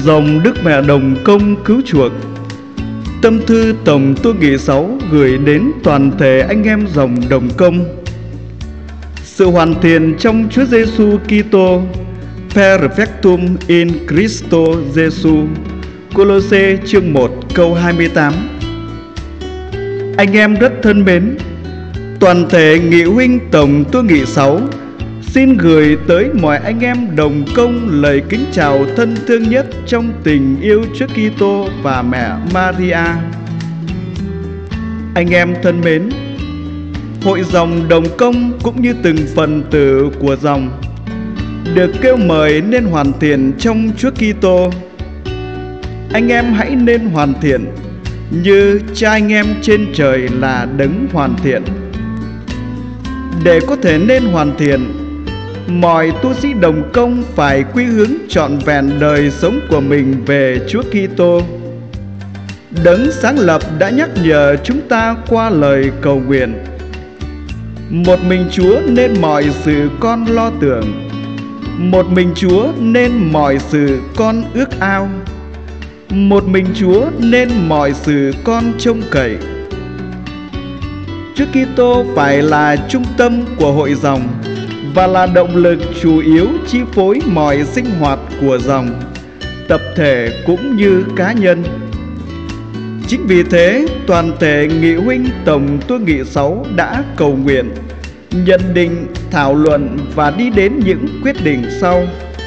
Dòng Đức Mẹ Đồng Công cứu chuộc. Tâm thư Tổng Tu Nghị 6 gửi đến toàn thể anh em dòng Đồng Công. Sự hoàn thiện trong Chúa Giêsu Kitô, Perfectum in Christo Jesus. Cô-lô-sê chương 1 câu 28. Anh em rất thân mến, toàn thể nghị huynh Tổng Tu Nghị 6 xin gửi tới mọi anh em Đồng Công lời kính chào thân thương nhất trong tình yêu Chúa Kitô và mẹ Maria. Anh em thân mến, hội dòng Đồng Công cũng như từng phần tử của dòng được kêu mời nên hoàn thiện trong Chúa Kitô. Anh em hãy nên hoàn thiện như Cha anh em trên trời là đấng hoàn thiện. Để có thể nên hoàn thiện, mọi tu sĩ Đồng Công phải quy hướng trọn vẹn đời sống của mình về Chúa Kitô. Đấng sáng lập đã nhắc nhở chúng ta qua lời cầu nguyện: một mình Chúa nên mọi sự con lo tưởng, một mình Chúa nên mọi sự con ước ao, một mình Chúa nên mọi sự con trông cậy. Chúa Kitô phải là trung tâm của hội dòng và là động lực chủ yếu chi phối mọi sinh hoạt của dòng, tập thể cũng như cá nhân. Chính vì thế, toàn thể nghị huynh Tổng Tu Nghị 6 đã cầu nguyện, nhận định, thảo luận và đi đến những quyết định sau.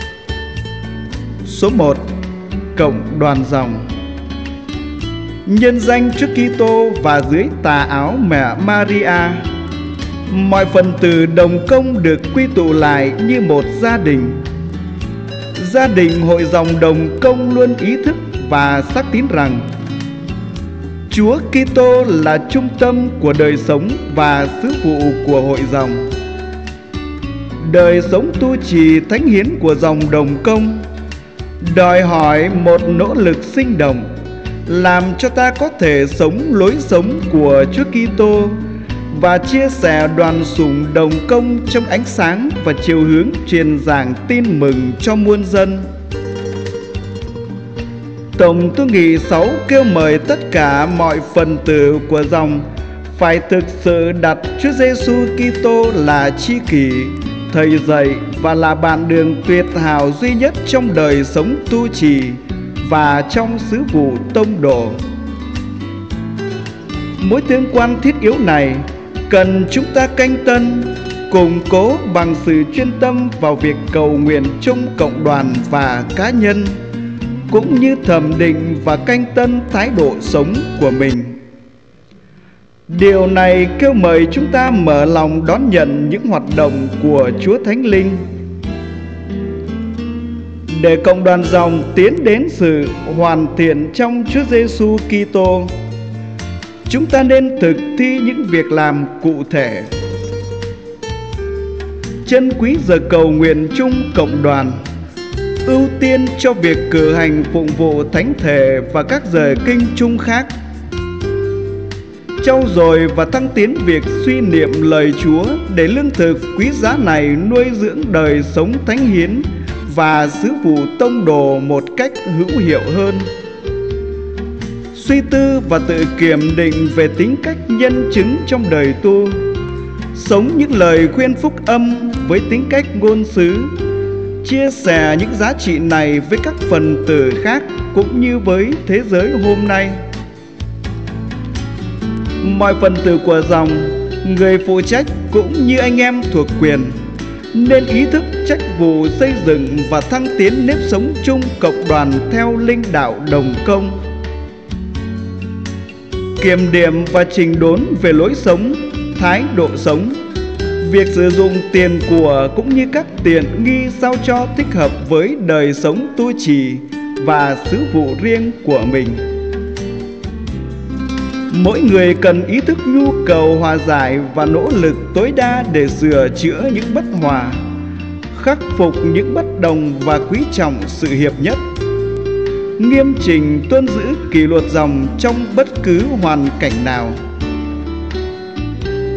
Số 1. Cộng đoàn dòng. Nhân danh Chúa Kitô và dưới tà áo mẹ Maria, mọi phần tử Đồng Công được quy tụ lại như một gia đình. Gia đình hội dòng Đồng Công luôn ý thức và xác tín rằng Chúa Kitô là trung tâm của đời sống và sứ vụ của hội dòng. Đời sống tu trì thánh hiến của dòng Đồng Công đòi hỏi một nỗ lực sinh động làm cho ta có thể sống lối sống của Chúa Kitô và chia sẻ đoàn sủng Đồng Công trong ánh sáng và chiều hướng truyền giảng tin mừng cho muôn dân. Tổng Tu Nghị 6 kêu mời tất cả mọi phần tử của dòng phải thực sự đặt Chúa Giêsu Kitô là tri kỷ, thầy dạy và là bạn đường tuyệt hảo duy nhất trong đời sống tu trì và trong sứ vụ tông đồ. Mối tương quan thiết yếu này cần chúng ta canh tân, củng cố bằng sự chuyên tâm vào việc cầu nguyện chung cộng đoàn và cá nhân, cũng như thẩm định và canh tân thái độ sống của mình. Điều này kêu mời chúng ta mở lòng đón nhận những hoạt động của Chúa Thánh Linh. Để cộng đoàn dòng tiến đến sự hoàn thiện trong Chúa Giêsu Kitô, chúng ta nên thực thi những việc làm cụ thể. Trân quý giờ cầu nguyện chung cộng đoàn, ưu tiên cho việc cử hành phụng vụ thánh thể và các giờ kinh chung khác. Trau dồi và tăng tiến việc suy niệm lời Chúa để lương thực quý giá này nuôi dưỡng đời sống thánh hiến và sứ vụ tông đồ một cách hữu hiệu hơn. Suy tư và tự kiểm định về tính cách nhân chứng trong đời tu, sống những lời khuyên phúc âm với tính cách ngôn sứ, chia sẻ những giá trị này với các phần tử khác cũng như với thế giới hôm nay. Mọi phần tử của dòng, người phụ trách cũng như anh em thuộc quyền nên ý thức trách vụ xây dựng và thăng tiến nếp sống chung cộng đoàn theo linh đạo Đồng Công. Kiểm điểm và chỉnh đốn về lối sống, thái độ sống, việc sử dụng tiền của cũng như các tiện nghi sao cho thích hợp với đời sống tu trì và sứ vụ riêng của mình. Mỗi người cần ý thức nhu cầu hòa giải và nỗ lực tối đa để sửa chữa những bất hòa, khắc phục những bất đồng và quý trọng sự hiệp nhất, nghiêm chỉnh tuân giữ kỷ luật dòng trong bất cứ hoàn cảnh nào.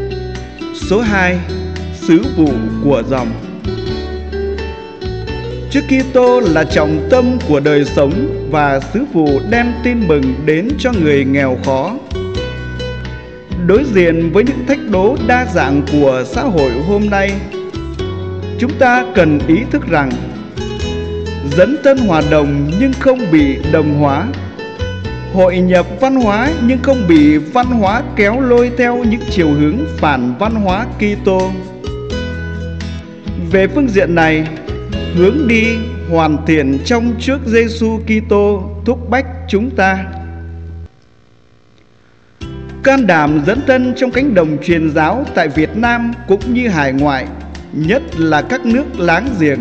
Số 2. Sứ vụ của dòng. Chúa Kitô là trọng tâm của đời sống và sứ vụ đem tin mừng đến cho người nghèo khó. Đối diện với những thách đố đa dạng của xã hội hôm nay, chúng ta cần ý thức rằng dấn thân hòa đồng nhưng không bị đồng hóa, hội nhập văn hóa nhưng không bị văn hóa kéo lôi theo những chiều hướng phản văn hóa Kitô. Về phương diện này, hướng đi hoàn thiện trong trước Giêsu Kitô thúc bách chúng ta can đảm dấn thân trong cánh đồng truyền giáo tại Việt Nam cũng như hải ngoại, nhất là các nước láng giềng.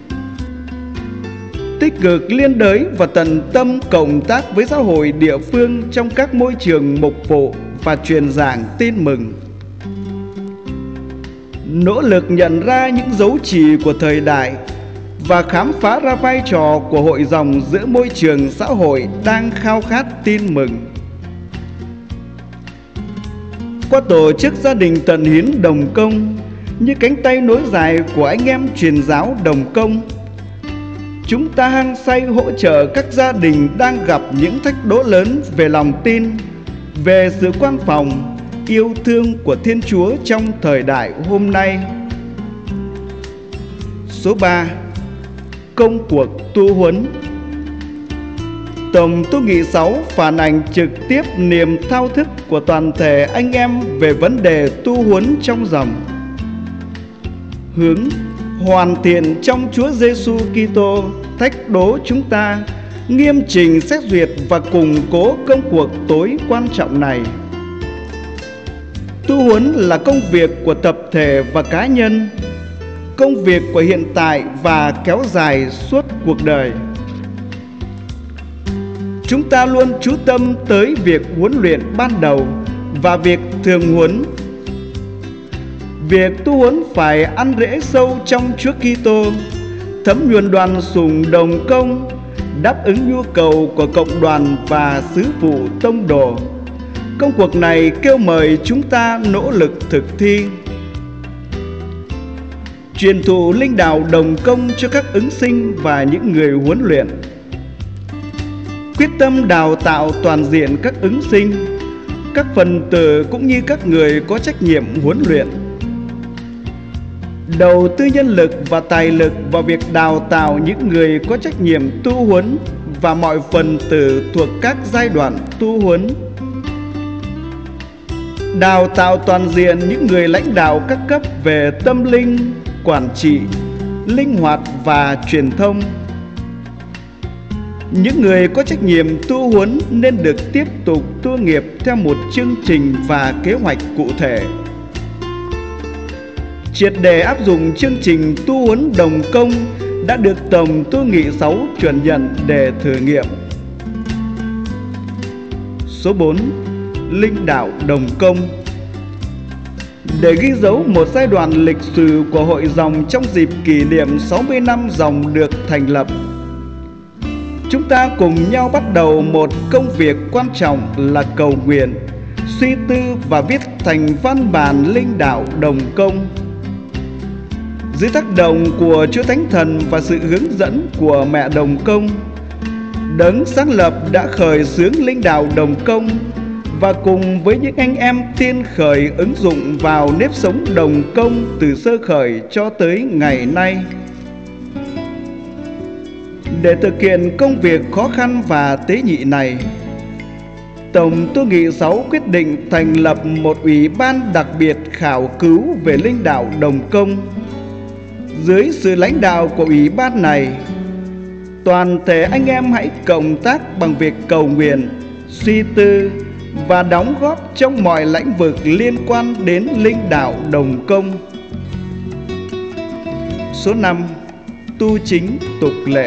Tích cực liên đới và tận tâm cộng tác với giáo hội địa phương trong các môi trường mục vụ và truyền giảng tin mừng. Nỗ lực nhận ra những dấu chỉ của thời đại và khám phá ra vai trò của hội dòng giữa môi trường xã hội đang khao khát tin mừng. Qua tổ chức gia đình tận hiến Đồng Công như cánh tay nối dài của anh em truyền giáo Đồng Công, chúng ta hăng say hỗ trợ các gia đình đang gặp những thách đố lớn về lòng tin, về sự quan phòng, yêu thương của Thiên Chúa trong thời đại hôm nay. Số 3. Công cuộc tu huấn. Tổng tu nghị 6 phản ảnh trực tiếp niềm thao thức của toàn thể anh em về vấn đề tu huấn trong dòng. Hướng hoàn thiện trong Chúa Giêsu Kitô thách đố chúng ta nghiêm chỉnh xét duyệt và củng cố công cuộc tối quan trọng này. Tu huấn là công việc của tập thể và cá nhân, công việc của hiện tại và kéo dài suốt cuộc đời. Chúng ta luôn chú tâm tới việc huấn luyện ban đầu và việc thường huấn. Việc tu huấn phải ăn rễ sâu trong Chúa Kitô, thấm nhuần đoàn sủng Đồng Công, đáp ứng nhu cầu của cộng đoàn và sứ vụ tông đồ. Công cuộc này kêu mời chúng ta nỗ lực thực thi. Truyền thụ linh đạo Đồng Công cho các ứng sinh và những người huấn luyện. Quyết tâm đào tạo toàn diện các ứng sinh, các phần tử cũng như các người có trách nhiệm huấn luyện. Đầu tư nhân lực và tài lực vào việc đào tạo những người có trách nhiệm tu huấn và mọi phần tử thuộc các giai đoạn tu huấn. Đào tạo toàn diện những người lãnh đạo các cấp về tâm linh, quản trị, linh hoạt và truyền thông. Những người có trách nhiệm tu huấn nên được tiếp tục tu nghiệp theo một chương trình và kế hoạch cụ thể. Triệt để áp dụng chương trình tu huấn Đồng Công đã được Tổng tu nghị 6 chuẩn nhận để thử nghiệm. Số 4. Linh đạo Đồng Công. Để ghi dấu một giai đoạn lịch sử của hội dòng trong dịp kỷ niệm 60 năm dòng được thành lập, chúng ta cùng nhau bắt đầu một công việc quan trọng là cầu nguyện, suy tư và viết thành văn bản linh đạo Đồng Công. Dưới tác động của Chúa Thánh Thần và sự hướng dẫn của Mẹ Đồng Công, Đấng sáng lập đã khởi xướng linh đạo Đồng Công và cùng với những anh em tiên khởi ứng dụng vào nếp sống Đồng Công từ sơ khởi cho tới ngày nay. Để thực hiện công việc khó khăn và tế nhị này, Tổng tu nghị 6 quyết định thành lập một ủy ban đặc biệt khảo cứu về linh đạo Đồng Công. Dưới sự lãnh đạo của ủy ban này, toàn thể anh em hãy cộng tác bằng việc cầu nguyện, suy tư và đóng góp trong mọi lĩnh vực liên quan đến linh đạo Đồng Công. Số 5. Tu chính tục lệ.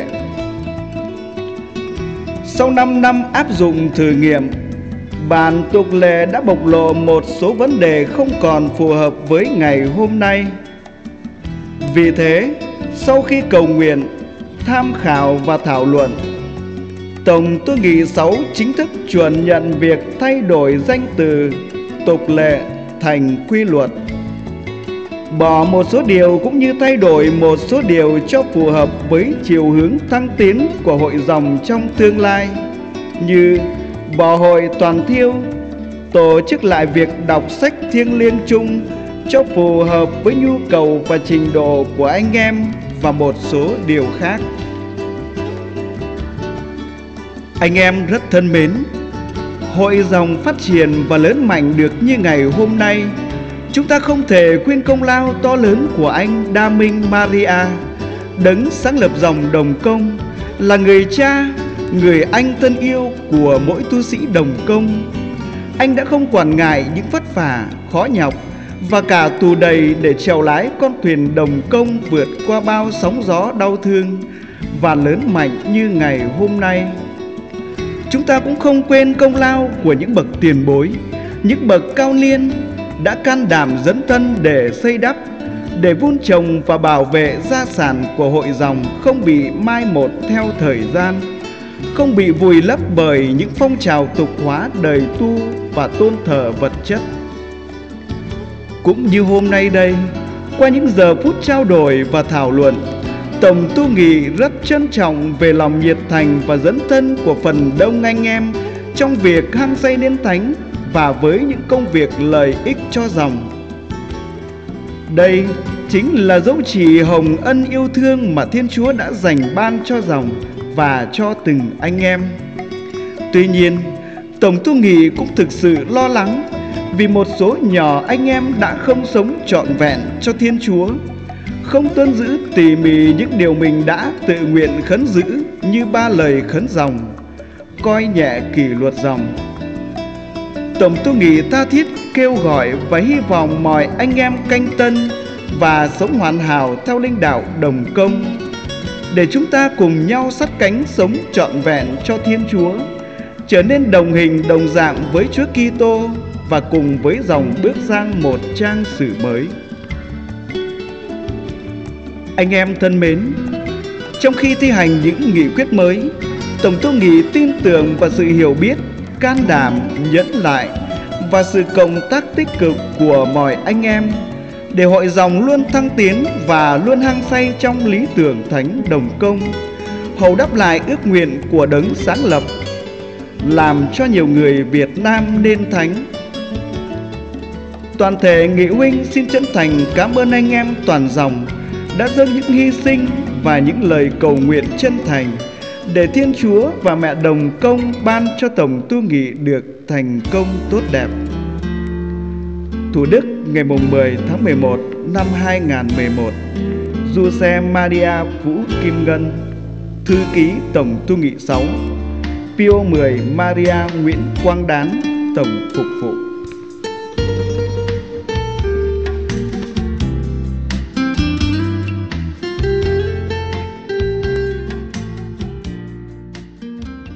Sau 5 năm áp dụng thử nghiệm, bản tục lệ đã bộc lộ một số vấn đề không còn phù hợp với ngày hôm nay. Vì thế, sau khi cầu nguyện, tham khảo và thảo luận, Tổng tu nghị 6 chính thức chuẩn nhận việc thay đổi danh từ tục lệ thành quy luật. bỏ một số điều cũng như thay đổi một số điều cho phù hợp với chiều hướng thăng tiến của hội dòng trong tương lai, như bỏ hội toàn thiêu, tổ chức lại việc đọc sách thiêng liêng chung cho phù hợp với nhu cầu và trình độ của anh em và một số điều khác. Anh em rất thân mến, hội dòng phát triển và lớn mạnh được như ngày hôm nay, chúng ta không thể quên công lao to lớn của anh Đa Minh Maria, đấng sáng lập dòng Đồng Công, là người cha, người anh thân yêu của mỗi tu sĩ Đồng Công. Anh đã không quản ngại những vất vả, khó nhọc và cả tù đầy để chèo lái con thuyền Đồng Công vượt qua bao sóng gió đau thương và lớn mạnh như ngày hôm nay. Chúng ta cũng không quên công lao của những bậc tiền bối, những bậc cao niên đã can đảm dấn thân để xây đắp, để vun trồng và bảo vệ gia sản của hội dòng không bị mai một theo thời gian, không bị vùi lấp bởi những phong trào tục hóa đời tu và tôn thờ vật chất. Cũng như hôm nay đây, qua những giờ phút trao đổi và thảo luận, Tổng Tu Nghị rất trân trọng về lòng nhiệt thành và dấn thân của phần đông anh em trong việc hăng say đến thánh và với những công việc lợi ích cho dòng. Đây chính là dấu chỉ hồng ân yêu thương mà Thiên Chúa đã dành ban cho dòng và cho từng anh em. Tuy nhiên, Tổng Tu Nghị cũng thực sự lo lắng vì một số nhỏ anh em đã không sống trọn vẹn cho Thiên Chúa, không tuân giữ tỉ mỉ những điều mình đã tự nguyện khấn giữ như 3 lời khấn dòng, coi nhẹ kỷ luật dòng. Tổng Tu Nghị tha thiết kêu gọi và hy vọng mọi anh em canh tân và sống hoàn hảo theo linh đạo Đồng Công, để chúng ta cùng nhau sát cánh sống trọn vẹn cho Thiên Chúa, trở nên đồng hình đồng dạng với Chúa Kitô và cùng với dòng bước sang một trang sử mới. Anh em thân mến, trong khi thi hành những nghị quyết mới, Tổng Tu Nghị tin tưởng vào sự hiểu biết, can đảm, nhẫn nại và sự cộng tác tích cực của mọi anh em, để hội dòng luôn thăng tiến và luôn hăng say trong lý tưởng thánh Đồng Công, hầu đáp lại ước nguyện của đấng sáng lập, làm cho nhiều người Việt Nam nên thánh. Toàn thể Nghị huynh xin chân thành cảm ơn anh em toàn dòng đã dâng những hy sinh và những lời cầu nguyện chân thành để Thiên Chúa và Mẹ Đồng Công ban cho Tổng Tu Nghị được thành công tốt đẹp. Thủ Đức, ngày 10 tháng 11 năm 2011. Giuse Maria Vũ Kim Ngân, Thư ký Tổng Tu Nghị 6. Pio 10 Maria Nguyễn Quang Đán, Tổng Phục vụ.